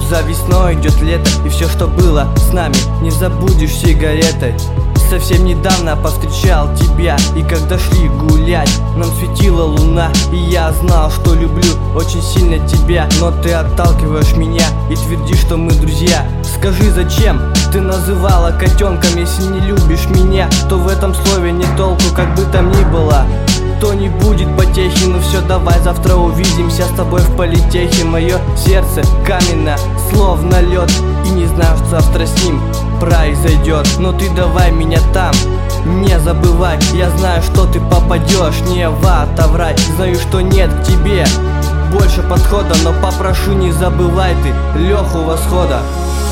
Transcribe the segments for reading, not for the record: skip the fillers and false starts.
За весной идет лето, и все, что было с нами, не забудешь сигаретой. Совсем недавно повстречал тебя, и когда шли гулять, нам светила луна. И я знал, что люблю очень сильно тебя, но ты отталкиваешь меня и твердишь, что мы друзья. Скажи, зачем ты называла котенком? Если не любишь меня, то в этом слове не толку, как бы там ни было. То не будет потехи, ну все, давай завтра увидимся с тобой в политехе. Мое сердце каменно, словно лед, и не знаю, что завтра с ним произойдет. Но ты давай меня там не забывай. Я знаю, что ты попадешь не в ад, а в рай. Знаю, что нет к тебе больше подхода, но попрошу, не забывай ты Леху Восхода.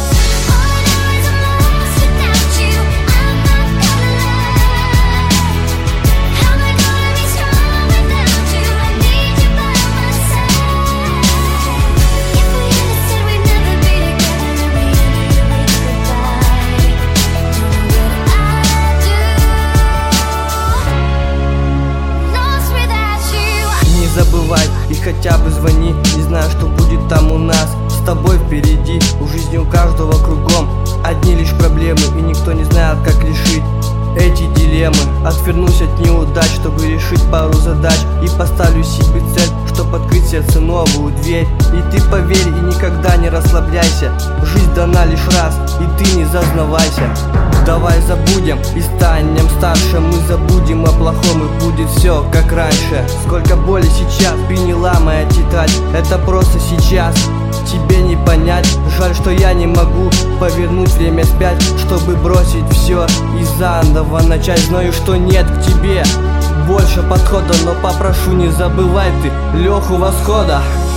Не забывай и хотя бы звони. Не знаю, что будет там у нас с тобой впереди. У жизни у каждого кругом одни лишь проблемы, и никто не знает, как решить эти дилеммы. Отвернусь от неудач, чтобы решить пару задач, и поставлю себе цель, чтобы открыть сердце новую дверь. И ты поверь и никогда не расслабляйся. Жизнь дана лишь раз, и ты не зазнавайся. Давай забудем и станем старше. Мы забудем о плохом, и будет все как раньше. Сколько боли сейчас приняла моя тетрадь. Это просто сейчас тебе не понять. Жаль, что я не могу повернуть время вспять, чтобы бросить все и заново начать. Знаю, что нет к тебе больше подхода, но попрошу, не забывай ты Леху Восхода.